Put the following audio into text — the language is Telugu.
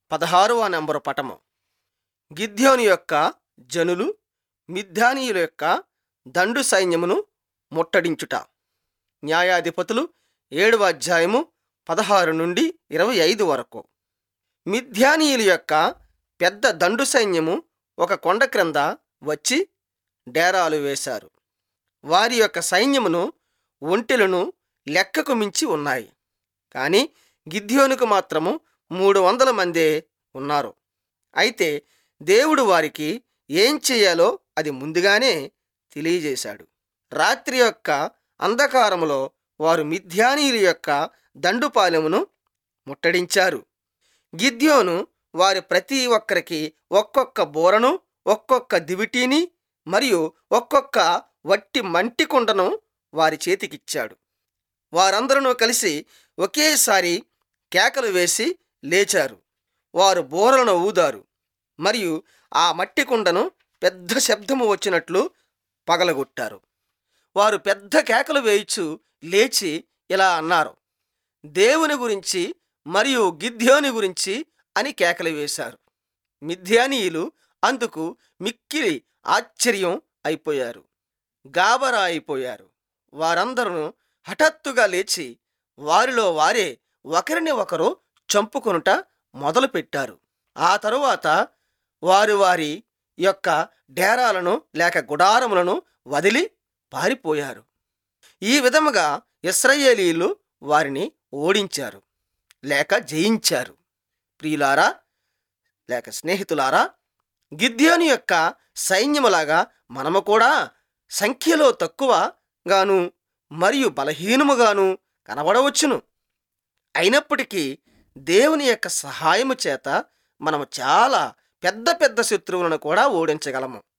16వ నంబరు పటము. గిద్యోను యొక్క జనులు మిద్యానీయుల యొక్క దండు సైన్యమును ముట్టడించుట. న్యాయాధిపతులు 7వ అధ్యాయము 16 నుండి 25 వరకు. మిద్యానీయుల యొక్క పెద్ద దండు సైన్యము ఒక కొండ క్రింద వచ్చి డేరాలు వేశారు. వారి యొక్క సైన్యమును ఒంటెలను లెక్కకు మించి ఉన్నాయి. కానీ గిద్యోనుకు మాత్రము 300 మందే ఉన్నారు. అయితే దేవుడు వారికి ఏం చేయాలో అది ముందుగానే తెలియజేశాడు. రాత్రి యొక్క అంధకారములో వారు మిద్యానీయుల యొక్క దండుపాలెమును ముట్టడించారు. గిద్యోను వారి ప్రతి ఒక్కరికి ఒక్కొక్క బోరను, ఒక్కొక్క దివిటీని మరియు ఒక్కొక్క వట్టి మంటి కుండను వారి చేతికిచ్చాడు. వారందరూ కలిసి ఒకేసారి కేకలు వేసి లేచారు. వారు బోరలను ఊదారు మరియు ఆ మట్టి కుండను పెద్ద శబ్దము వచ్చినట్లు పగలగొట్టారు. వారు పెద్ద కేకలు వేయిచు లేచి ఇలా అన్నారు: దేవుని గురించి మరియు గిద్యోని గురించి అని కేకలు వేశారు. మిద్యానీయులు అందుకు మిక్కిలి ఆశ్చర్యం అయిపోయారు, గాబరా అయిపోయారు. వారందరూ హఠాత్తుగా లేచి వారిలో వారే ఒకరిని ఒకరు చంపుకొనుట మొదలుపెట్టారు. ఆ తరువాత వారు వారి యొక్క డేరాలను లేక గుడారములను వదిలి పారిపోయారు. ఈ విధముగా ఇశ్రాయేలీయులు వారిని ఓడించారు లేక జయించారు. ప్రియులారా లేక స్నేహితులారా, గిద్యోను యొక్క సైన్యములాగా మనము కూడా సంఖ్యలో తక్కువగాను మరియు బలహీనముగాను కనబడవచ్చును. అయినప్పటికీ దేవుని యొక్క సహాయము చేత మనము చాలా పెద్ద పెద్ద శత్రువులను కూడా ఓడించగలము.